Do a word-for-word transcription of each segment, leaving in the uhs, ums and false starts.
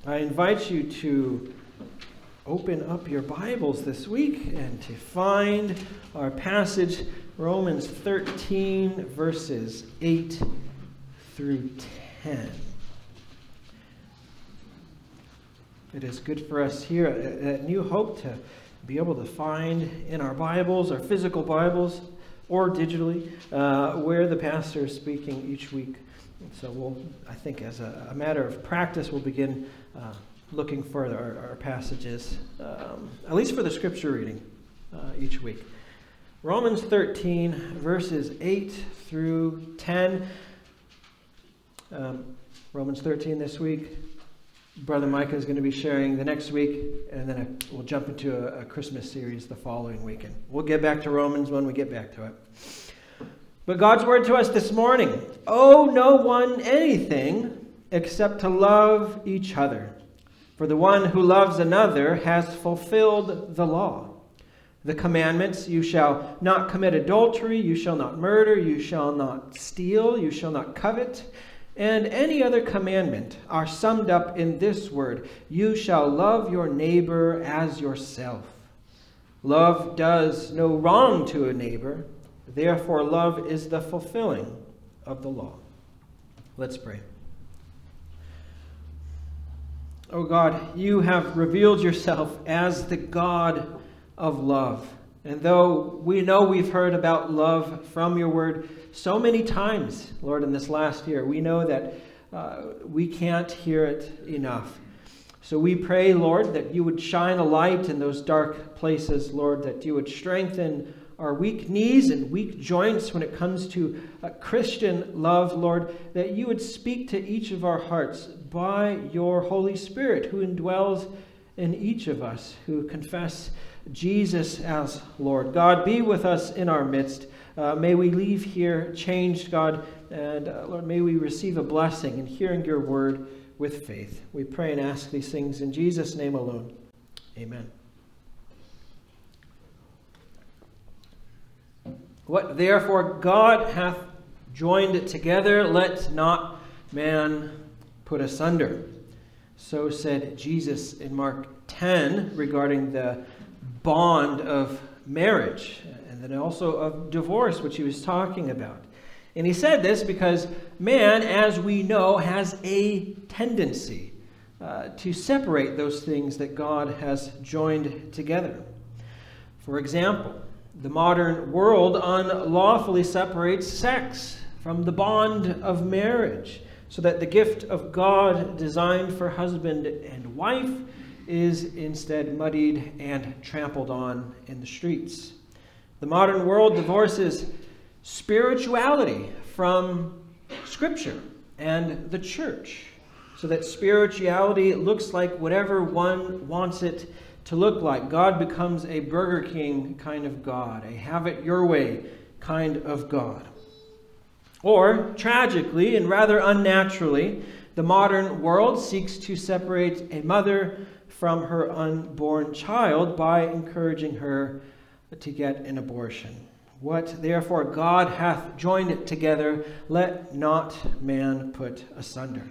I invite you to open up your Bibles this week and to find our passage, Romans thirteen, verses eight through ten. It is good for us here at New Hope to be able to find in our Bibles, our physical Bibles, or digitally, uh, where the pastor is speaking each week. And so we'll, I think as a, a matter of practice, we'll begin uh, looking for our, our passages, um, at least for the scripture reading uh, each week. Romans thirteen, verses eight through ten. Um, Romans thirteen this week. Brother Micah is going to be sharing the next week, and then I, we'll jump into a, a Christmas series the following weekend. We'll get back to Romans when we get back to it. But God's word to us this morning: owe no one anything except to love each other. For the one who loves another has fulfilled the law. The commandments: you shall not commit adultery, you shall not murder, you shall not steal, you shall not covet, and any other commandment are summed up in this word: you shall love your neighbor as yourself. Love does no wrong to a neighbor. Therefore, love is the fulfilling of the law. Let's pray. Oh God, you have revealed yourself as the God of love. And though we know we've heard about love from your word so many times, Lord, in this last year, we know that uh, we can't hear it enough. So we pray, Lord, that you would shine a light in those dark places, Lord, that you would strengthen our weak knees and weak joints when it comes to uh, Christian love, Lord, that you would speak to each of our hearts by your Holy Spirit who indwells in each of us who confess Jesus as Lord. God, be with us in our midst. Uh, may we leave here changed, God, and uh, Lord, may we receive a blessing in hearing your word with faith. We pray and ask these things in Jesus' name alone. Amen. What therefore God hath joined together, let not man put asunder. So said Jesus in Mark ten regarding the bond of marriage, and then also of divorce, which he was talking about. And he said this because man, as we know, has a tendency uh, to separate those things that God has joined together. For example, the modern world unlawfully separates sex from the bond of marriage, so that the gift of God designed for husband and wife is instead muddied and trampled on in the streets. The modern world divorces spirituality from Scripture and the church, so that spirituality looks like whatever one wants it to look like. God becomes a Burger King kind of God, a have it your way kind of God. Or, tragically and rather unnaturally, the modern world seeks to separate a mother from her unborn child by encouraging her to get an abortion. What therefore God hath joined together, let not man put asunder.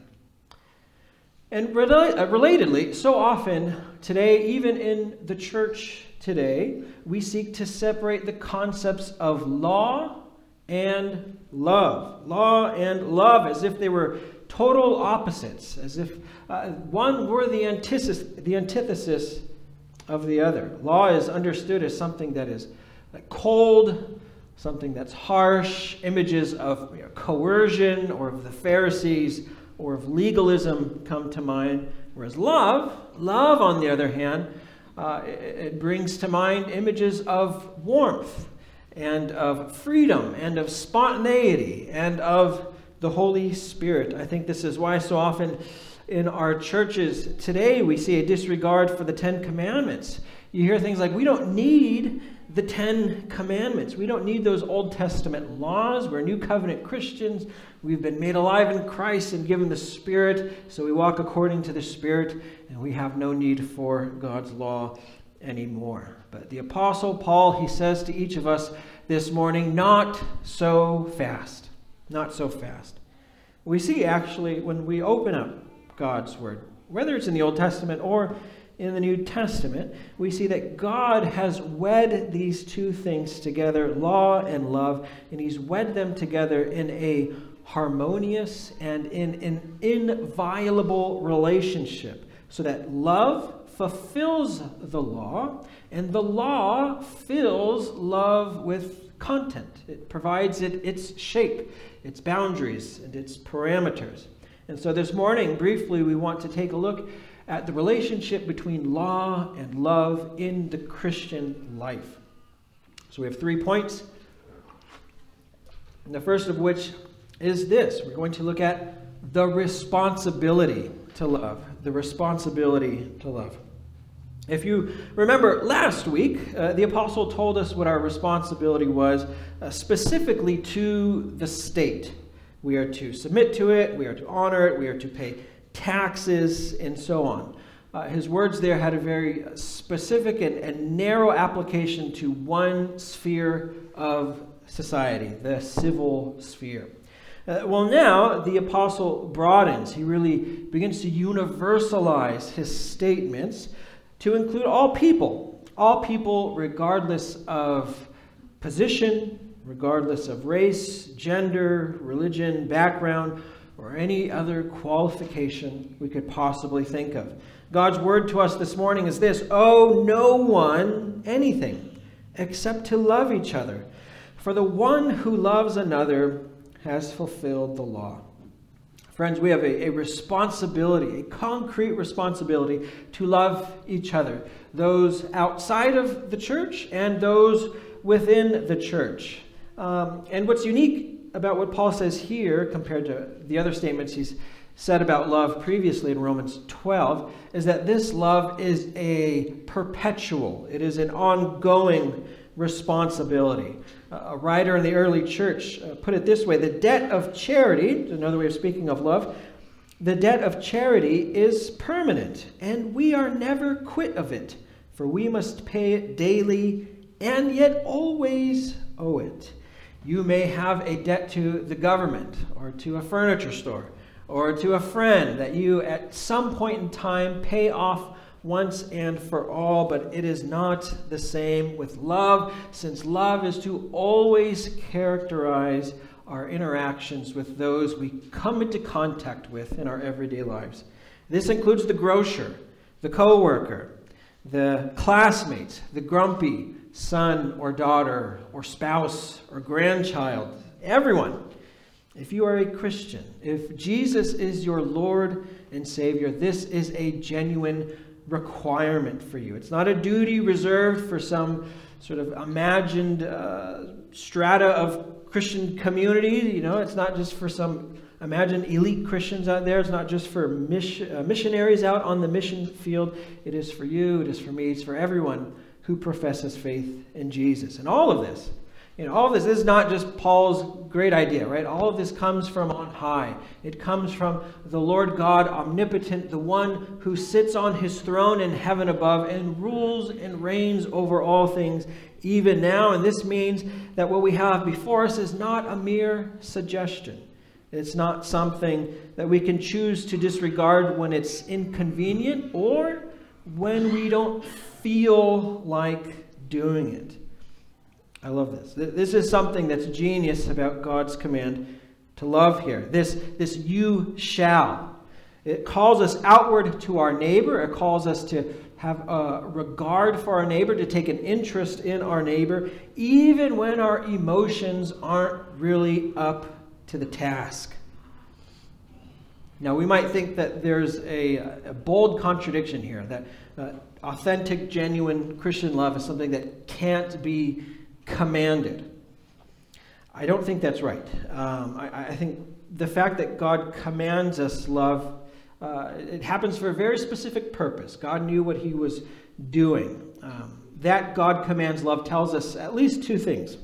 And relatedly, so often today, even in the church today, we seek to separate the concepts of law and love. Law and love as if they were total opposites, as if uh, one were the antithesis, the antithesis of the other. Law is understood as something that is cold, something that's harsh, images of you know, coercion or of the Pharisees or of legalism come to mind. Whereas love, love on the other hand, uh, it, it brings to mind images of warmth and of freedom and of spontaneity and of the Holy Spirit. I think this is why so often in our churches today we see a disregard for the Ten Commandments. You hear things like, we don't need the Ten Commandments. We don't need those Old Testament laws. We're New Covenant Christians. We've been made alive in Christ and given the Spirit, so we walk according to the Spirit, and we have no need for God's law anymore. But the Apostle Paul, he says to each of us this morning, not so fast. Not so fast. We see actually when we open up God's Word, whether it's in the Old Testament or in the New Testament, we see that God has wed these two things together, law and love, and he's wed them together in a harmonious and in an inviolable relationship, so that love fulfills the law, and the law fills love with content. It provides it its shape, its boundaries, and its parameters. And so this morning, briefly, we want to take a look at the relationship between law and love in the Christian life. So we have three points. And the first of which is this. We're going to look at the responsibility to love. The responsibility to love. If you remember last week, uh, the apostle told us what our responsibility was, uh, specifically to the state. We are to submit to it, we are to honor it, we are to pay taxes, and so on. Uh, his words there had a very specific and, and narrow application to one sphere of society, the civil sphere. Uh, well, now the apostle broadens. He really begins to universalize his statements to include all people, all people regardless of position, regardless of race, gender, religion, background, or any other qualification we could possibly think of. God's word to us this morning is this: owe no one anything except to love each other. For the one who loves another has fulfilled the law. Friends, we have a, a responsibility, a concrete responsibility to love each other. Those outside of the church and those within the church. Um, and what's unique about what Paul says here compared to the other statements he's said about love previously in Romans twelve is that this love is a perpetual, it is an ongoing responsibility. Uh, a writer in the early church uh, put it this way: the debt of charity, another way of speaking of love, the debt of charity is permanent, and we are never quit of it, for we must pay it daily and yet always owe it. You may have a debt to the government or to a furniture store or to a friend that you at some point in time pay off once and for all, but it is not the same with love, since love is to always characterize our interactions with those we come into contact with in our everyday lives. This includes the grocer, the co-worker, the classmates, the grumpy son or daughter or spouse or grandchild, everyone. If you are a Christian, if Jesus is your Lord and Savior, this is a genuine requirement for you. It's not a duty reserved for some sort of imagined uh, strata of Christian community. You know, it's not just for some imagined elite Christians out there. It's not just for mission, uh, missionaries out on the mission field. It is for you. It is for me. It's for everyone who professes faith in Jesus. And all of this, you know, all of this, this is not just Paul's great idea, right? All of this comes from on high. It comes from the Lord God omnipotent, the one who sits on his throne in heaven above and rules and reigns over all things even now. And this means that what we have before us is not a mere suggestion. It's not something that we can choose to disregard when it's inconvenient or when we don't feel like doing it. I love this. This is something that's genius about God's command to love here. This, this you shall. It calls us outward to our neighbor. It calls us to have a regard for our neighbor, to take an interest in our neighbor, even when our emotions aren't really up to the task. Now, we might think that there's a, a bold contradiction here, that uh, authentic, genuine Christian love is something that can't be commanded. I don't think that's right. Um, I, I think the fact that God commands us love, uh, it happens for a very specific purpose. God knew what he was doing. Um, that God commands love tells us at least two things.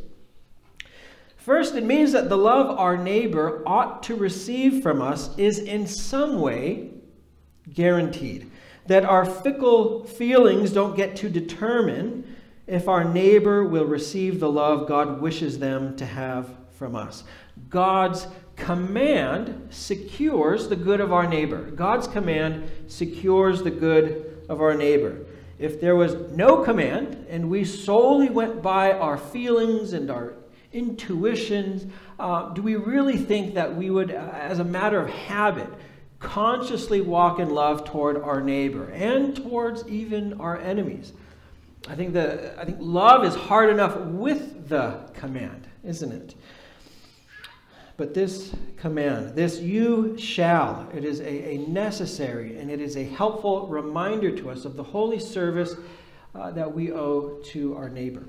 First, it means that the love our neighbor ought to receive from us is in some way guaranteed. That our fickle feelings don't get to determine if our neighbor will receive the love God wishes them to have from us. God's command secures the good of our neighbor. God's command secures the good of our neighbor. If there was no command and we solely went by our feelings and our intuitions, uh, do we really think that we would, uh, as a matter of habit, consciously walk in love toward our neighbor and towards even our enemies? I think the I think love is hard enough with the command, isn't it? But this command, this you shall, it is a, a necessary and it is a helpful reminder to us of the holy service uh, that we owe to our neighbor.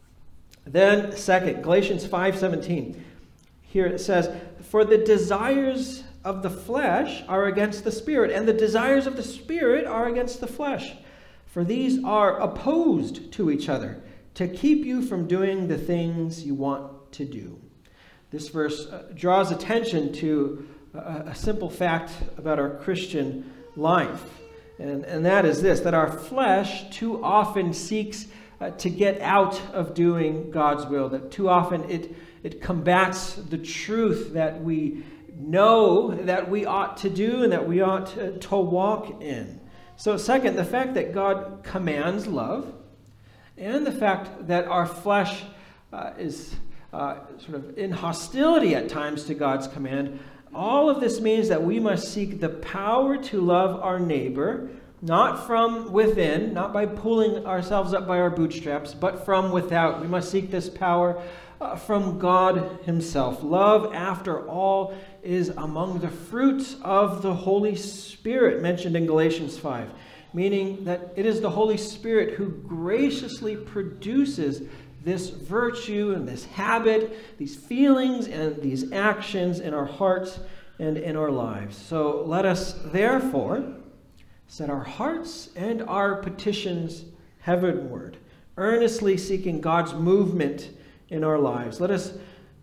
Then, second, Galatians five seventeen. Here it says, "For the desires of the flesh are against the Spirit, and the desires of the Spirit are against the flesh. For these are opposed to each other, to keep you from doing the things you want to do." This verse uh, draws attention to a, a simple fact about our Christian life. And, and that is this, that our flesh too often seeks uh, to get out of doing God's will. That too often it, it combats the truth that we know that we ought to do and that we ought to, to walk in. So second, the fact that God commands love, and the fact that our flesh uh, is uh, sort of in hostility at times to God's command, all of this means that we must seek the power to love our neighbor, not from within, not by pulling ourselves up by our bootstraps, but from without. We must seek this power uh, from God himself. Love, after all, is among the fruits of the Holy Spirit mentioned in Galatians five, meaning that it is the Holy Spirit who graciously produces this virtue and this habit, these feelings and these actions in our hearts and in our lives. So let us therefore set our hearts and our petitions heavenward, earnestly seeking God's movement in our lives. Let us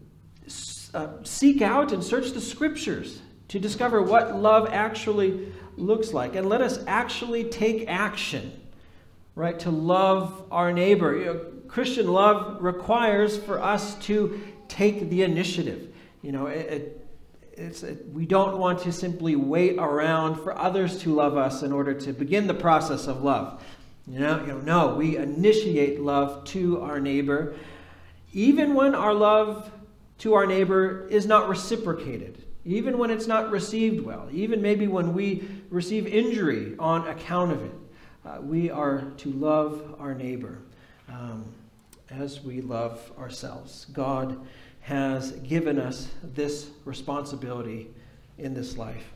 uh, seek out and search the Scriptures to discover what love actually looks like. And let us actually take action, right, to love our neighbor. You know, Christian love requires for us to take the initiative. You know, it, it, it's it, we don't want to simply wait around for others to love us in order to begin the process of love. You know, you know, no, we initiate love to our neighbor, even when our love to our neighbor is not reciprocated, even when it's not received well, even maybe when we receive injury on account of it. Uh, we are to love our neighbor um, as we love ourselves. God has given us this responsibility in this life.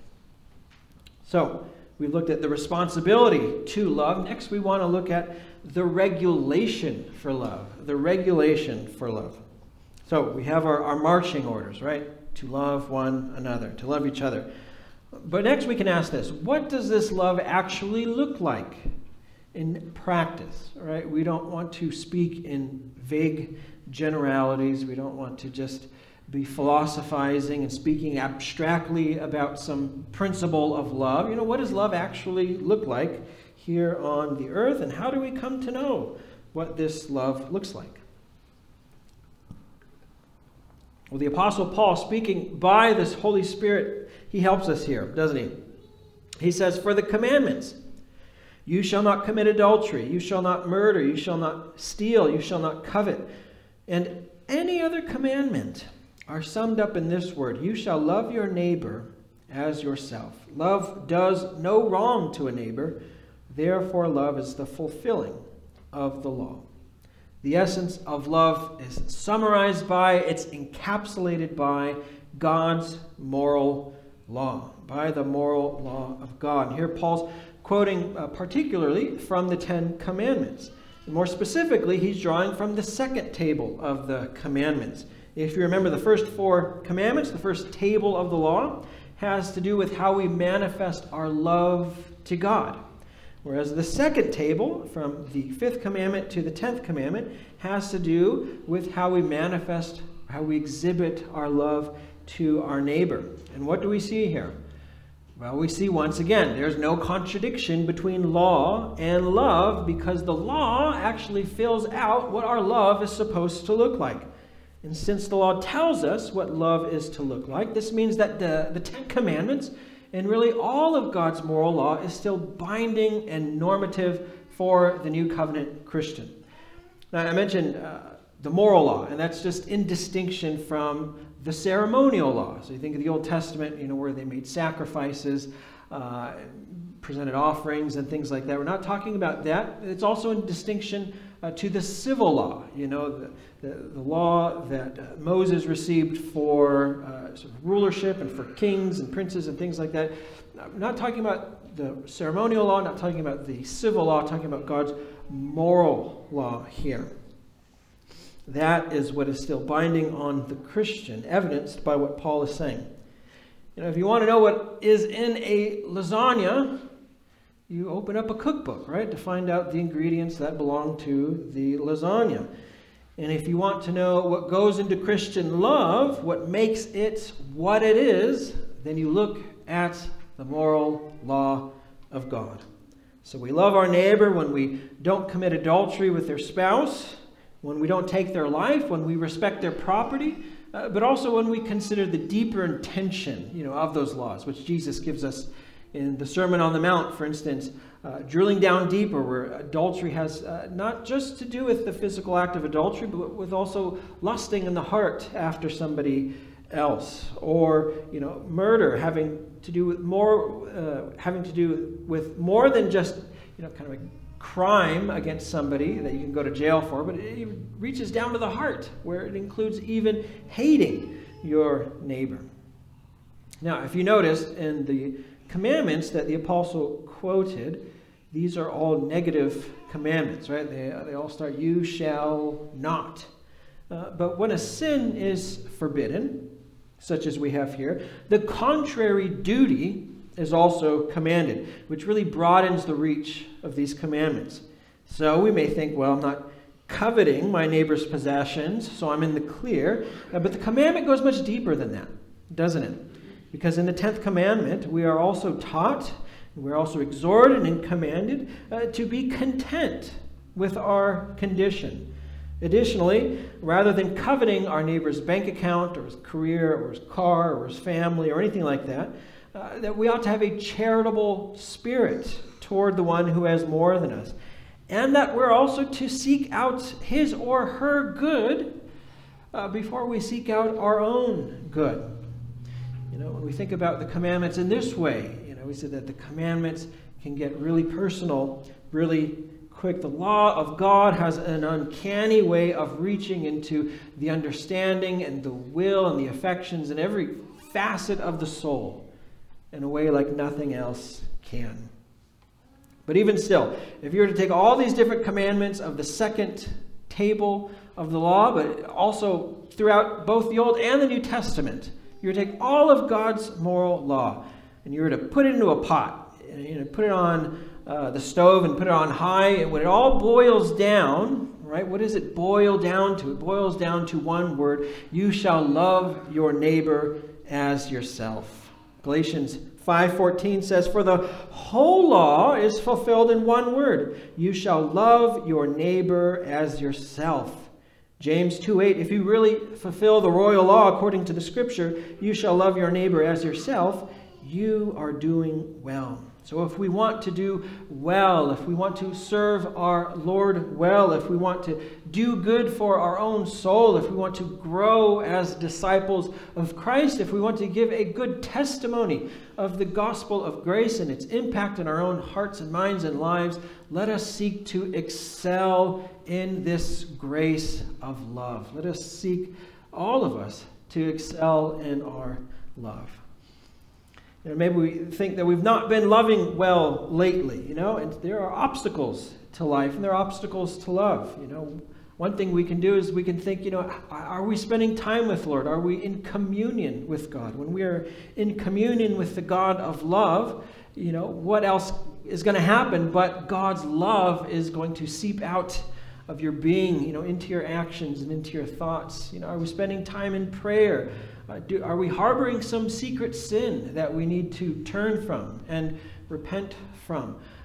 So, we've looked at the responsibility to love. Next, we want to look at the regulation for love. The regulation for love. So, we have our, our marching orders, right? To love one another, to love each other. But next we can ask this: what does this love actually look like in practice? Right? We don't want to speak in vague generalities. We don't want to just be philosophizing and speaking abstractly about some principle of love. You know, what does love actually look like here on the earth, and how do we come to know what this love looks like? Well, the Apostle Paul, speaking by this Holy Spirit, he helps us here, doesn't he? He says, "For the commandments, you shall not commit adultery, you shall not murder, you shall not steal, you shall not covet, and any other commandment are summed up in this word: you shall love your neighbor as yourself. Love does no wrong to a neighbor, therefore love is the fulfilling of the law." The essence of love is summarized by, it's encapsulated by God's moral law, by the moral law of God. And here Paul's quoting uh, particularly from the Ten Commandments. And more specifically, he's drawing from the second table of the commandments. If you remember, the first four commandments, the first table of the law, has to do with how we manifest our love to God. Whereas the second table, from the fifth commandment to the tenth commandment, has to do with how we manifest, how we exhibit our love to our neighbor. And what do we see here? Well, we see once again, there's no contradiction between law and love, because the law actually fills out what our love is supposed to look like. And since the law tells us what love is to look like, this means that the, the Ten Commandments and really all of God's moral law is still binding and normative for the New Covenant Christian. Now, I mentioned uh, the moral law, and that's just in distinction from the ceremonial law. So you think of the Old Testament, you know, where they made sacrifices, uh, presented offerings and things like that. We're not talking about that. It's also in distinction uh, to the civil law, you know, the, the, the law that uh, Moses received for uh, sort of rulership and for kings and princes and things like that. I'm not talking about the ceremonial law, not talking about the civil law, talking about God's moral law here. That is what is still binding on the Christian, evidenced by what Paul is saying. You know, if you want to know what is in a lasagna, you open up a cookbook, right, to find out the ingredients that belong to the lasagna. And if you want to know what goes into Christian love, what makes it what it is, then you look at the moral law of God. So we love our neighbor when we don't commit adultery with their spouse, when we don't take their life, when we respect their property, uh, but also when we consider the deeper intention, you know, of those laws, which Jesus gives us in the Sermon on the Mount, for instance, uh, drilling down deeper, where adultery has uh, not just to do with the physical act of adultery, but with also lusting in the heart after somebody else, or you know, murder having to do with more, uh, having to do with more than just you know, kind of a crime against somebody that you can go to jail for, but it reaches down to the heart, where it includes even hating your neighbor. Now, if you notice in the commandments that the apostle quoted, these are all negative commandments, right? They, they all start, you shall not. Uh, but when a sin is forbidden, such as we have here, the contrary duty is also commanded, which really broadens the reach of these commandments. So we may think, well, I'm not coveting my neighbor's possessions, so I'm in the clear. Uh, but the commandment goes much deeper than that, doesn't it? Because in the tenth commandment, we are also taught, we're also exhorted and commanded uh, to be content with our condition. Additionally, rather than coveting our neighbor's bank account or his career or his car or his family or anything like that, uh, that we ought to have a charitable spirit toward the one who has more than us. And that we're also to seek out his or her good uh, before we seek out our own good. You know, when we think about the commandments in this way, you know, we said that the commandments can get really personal, really quick. The law of God has an uncanny way of reaching into the understanding and the will and the affections and every facet of the soul in a way like nothing else can. But even still, if you were to take all these different commandments of the second table of the law, but also throughout both the Old and the New Testament, you were to take all of God's moral law and you were to put it into a pot, you know, put it on uh, the stove and put it on high, and when it all boils down, right, what does it boil down to? It boils down to one word: you shall love your neighbor as yourself. Galatians five fourteen says, for the whole law is fulfilled in one word: you shall love your neighbor as yourself. James two eight, if you really fulfill the royal law according to the scripture, you shall love your neighbor as yourself, you are doing well. So if we want to do well, if we want to serve our Lord well, if we want to do good for our own soul, if we want to grow as disciples of Christ, if we want to give a good testimony of the gospel of grace and its impact in our own hearts and minds and lives, let us seek to excel in this grace of love. Let us seek, all of us, to excel in our love. You know, maybe we think that we've not been loving well lately, you know, and there are obstacles to life and there are obstacles to love. You know, one thing we can do is we can think, you know, are we spending time with the Lord? Are we in communion with God? When we are in communion with the God of love, you know, what else is going to happen but God's love is going to seep out of your being, you know, into your actions and into your thoughts. You know, are we spending time in prayer? Uh, do, are we harboring some secret sin that we need to turn from and repent from?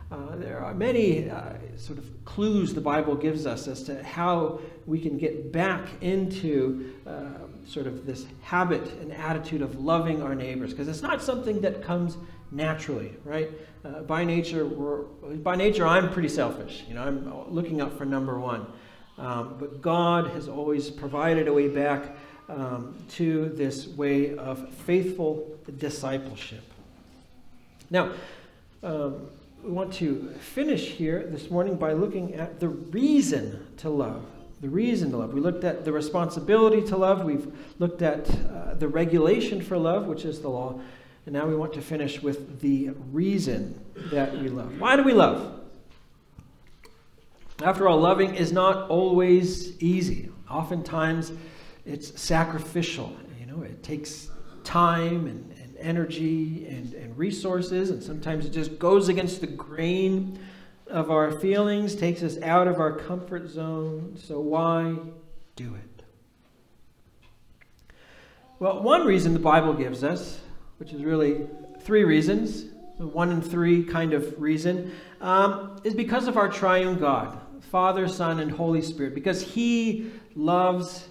Uh, there are many uh, sort of clues the Bible gives us as to how we can get back into uh, sort of this habit and attitude of loving our neighbors, because it's not something that comes naturally, right? Uh, by nature, we're, by nature, I'm pretty selfish. You know, I'm looking out for number one. Um, but God has always provided a way back um, to this way of faithful discipleship. Now, um, we want to finish here this morning by looking at the reason to love. The reason to love. We looked at the responsibility to love. We've looked at uh, the regulation for love, which is the law. And now we want to finish with the reason that we love. Why do we love? After all, loving is not always easy. Oftentimes, it's sacrificial. You know, it takes time and, and energy and, and resources, and sometimes it just goes against the grain of our feelings, takes us out of our comfort zone. So why do it? Well, one reason the Bible gives us, which is really three reasons, the one and three kind of reason, um, is because of our triune God, Father, Son, and Holy Spirit, because He loves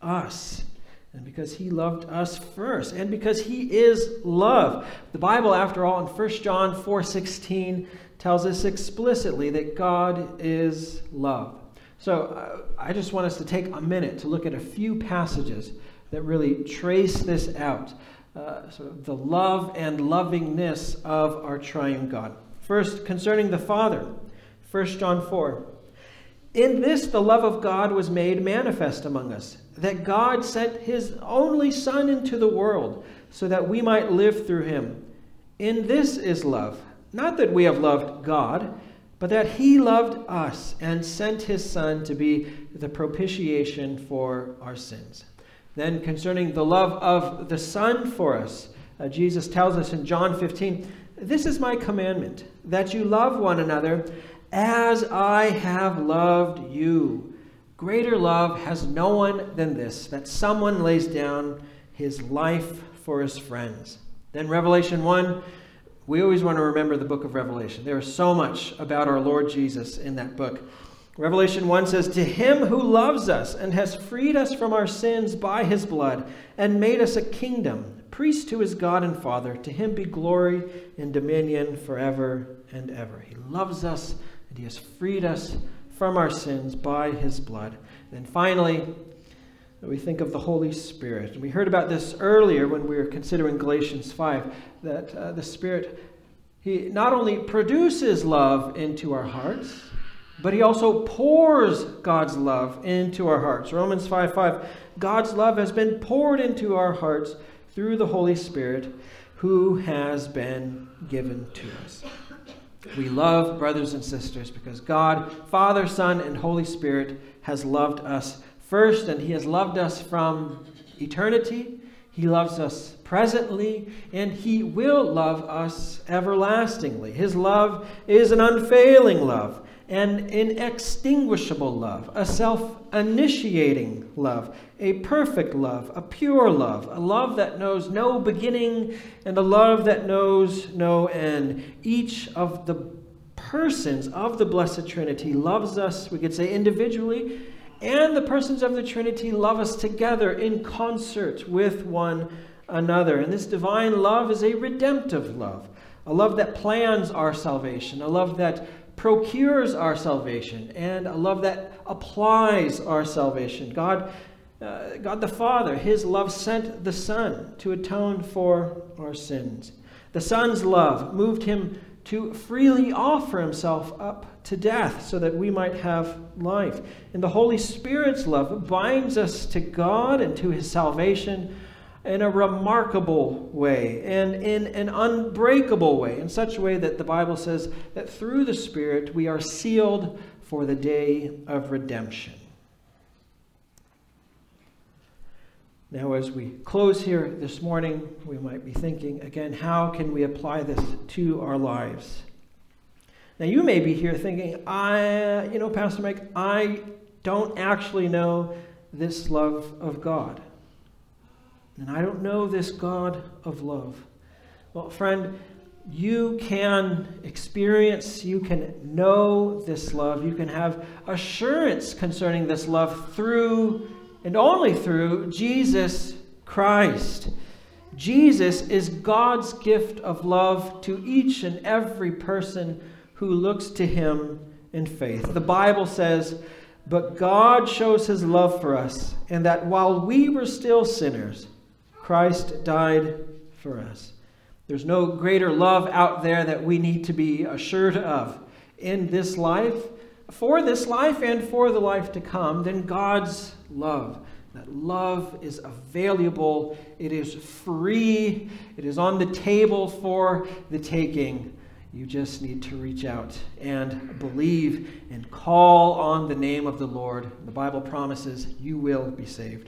us, and because He loved us first, and because He is love. The Bible, after all, in First John four sixteen, tells us explicitly that God is love. So uh, I just want us to take a minute to look at a few passages that really trace this out. Uh, sort of the love and lovingness of our triune God. First, concerning the Father, First John four. In this the love of God was made manifest among us, that God sent His only Son into the world, so that we might live through Him. In this is love, not that we have loved God, but that He loved us and sent His Son to be the propitiation for our sins. Then concerning the love of the Son for us, uh, Jesus tells us in John fifteen, this is my commandment, that you love one another as I have loved you. Greater love has no one than this, that someone lays down his life for his friends. Then Revelation one, we always want to remember the book of Revelation. There is so much about our Lord Jesus in that book. Revelation one says, to Him who loves us and has freed us from our sins by His blood and made us a kingdom, priest to His God and Father, to Him be glory and dominion forever and ever. He loves us and He has freed us from our sins by His blood. And finally, we think of the Holy Spirit. We heard about this earlier when we were considering Galatians five, that uh, the Spirit, He not only produces love into our hearts, but He also pours God's love into our hearts. Romans five five, God's love has been poured into our hearts through the Holy Spirit who has been given to us. We love, brothers and sisters, because God, Father, Son, and Holy Spirit has loved us first, and He has loved us from eternity. He loves us presently, and He will love us everlastingly. His love is an unfailing love, an inextinguishable love, a self-initiating love, a perfect love, a pure love, a love that knows no beginning and a love that knows no end. Each of the persons of the Blessed Trinity loves us, we could say individually, and the persons of the Trinity love us together in concert with one another. And this divine love is a redemptive love, a love that plans our salvation, a love that procures our salvation, and a love that applies our salvation. God, uh, God the Father, His love sent the Son to atone for our sins. The Son's love moved Him to freely offer Himself up to death so that we might have life. And the Holy Spirit's love binds us to God and to His salvation in a remarkable way and in an unbreakable way, in such a way that the Bible says that through the Spirit we are sealed for the day of redemption. Now, as we close here this morning, we might be thinking again, how can we apply this to our lives? Now, you may be here thinking, I, you know, Pastor Mike, I don't actually know this love of God. And I don't know this God of love. Well, friend, you can experience, you can know this love, you can have assurance concerning this love through and only through Jesus Christ. Jesus is God's gift of love to each and every person who looks to him in faith. The Bible says, "But God shows his love for us, and that while we were still sinners, Christ died for us." There's no greater love out there that we need to be assured of in this life, for this life and for the life to come, than God's love. That love is available, it is free, it is on the table for the taking. You just need to reach out and believe and call on the name of the Lord. The Bible promises you will be saved.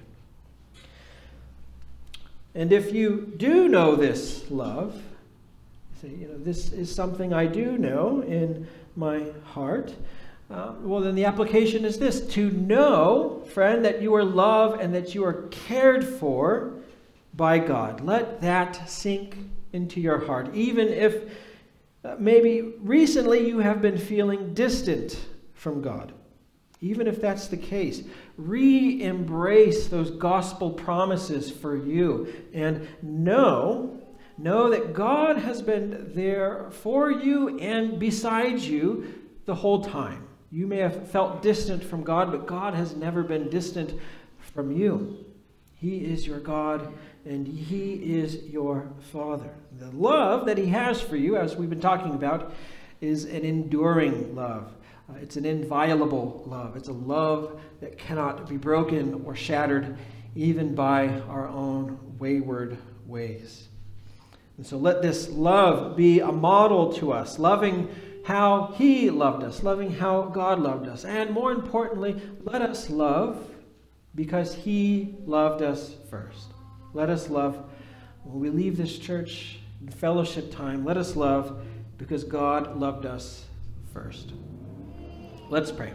And if you do know this love, say, you know, this is something I do know in my heart, uh, well, then the application is this: to know, friend, that you are loved and that you are cared for by God. Let that sink into your heart, even if uh, maybe recently you have been feeling distant from God. Even if that's the case, re-embrace those gospel promises for you and know, know that God has been there for you and beside you the whole time. You may have felt distant from God, but God has never been distant from you. He is your God and he is your Father. The love that he has for you, as we've been talking about, is an enduring love. Uh, it's an inviolable love. It's a love that cannot be broken or shattered even by our own wayward ways. And so let this love be a model to us, loving how he loved us, loving how God loved us. And more importantly, let us love because he loved us first. Let us love when we leave this church in fellowship time. Let us love because God loved us first. Let's pray.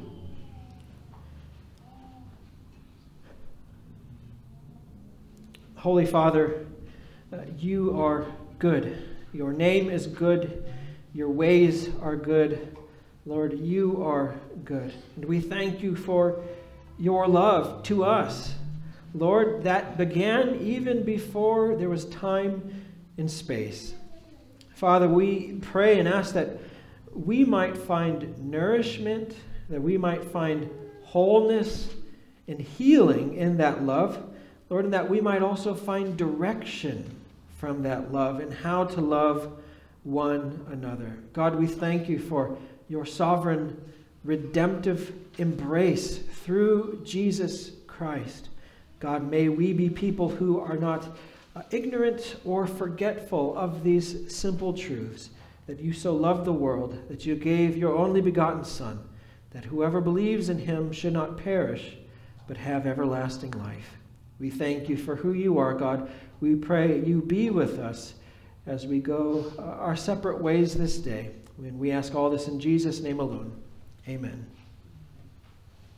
Holy Father, uh, you are good. Your name is good. Your ways are good. Lord, you are good. And we thank you for your love to us. Lord, that began even before there was time and space. Father, we pray and ask that we might find nourishment, that we might find wholeness and healing in that love, Lord, and that we might also find direction from that love and how to love one another. God, we thank you for your sovereign, redemptive embrace through Jesus Christ. God, may we be people who are not uh, ignorant or forgetful of these simple truths, that you so loved the world, that you gave your only begotten Son, that whoever believes in him should not perish, but have everlasting life. We thank you for who you are, God. We pray you be with us as we go uh, our separate ways this day. And we ask all this in Jesus' name alone. Amen.